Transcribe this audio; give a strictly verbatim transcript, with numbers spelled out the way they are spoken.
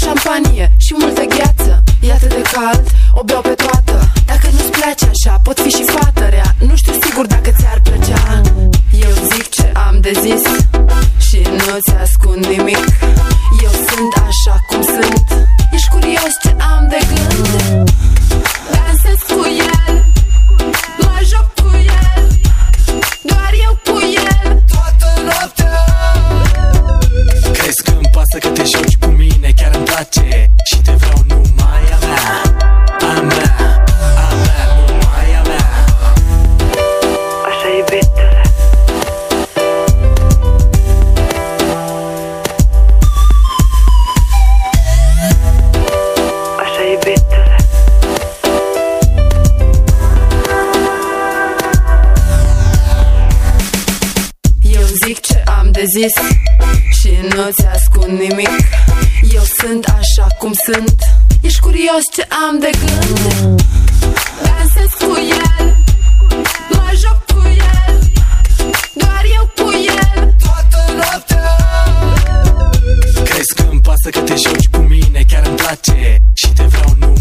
șampanie și multă gheață. E atât de cald, o beau pe toată. Dacă nu-ți place așa, pot fi și fată rea. Nu știu sigur dacă ți-ar plăcea. Eu zic ce am de zis și nu-ți ascund nimic. Eu sunt așa cum sunt. Ești curios ce am de gând? Dansez cu el, mă joc cu el, doar eu cu el toată noaptea. Crezi că-mi pasă că te joci cu mine? Chiar îmi place și te vreau numai a mea, a mea, a mea, numai a mea. Așa e iubitule. Așa e iubitule. Eu zic ce am de zis și nu-ți ascund nimic. Eu sunt așa cum sunt. Ești curios ce am de gând? Dansez cu el, mă joc cu el, doar eu cu el toată noaptea. Crezi că-mi pasă că te joci cu mine? Chiar îmi place și te vreau numai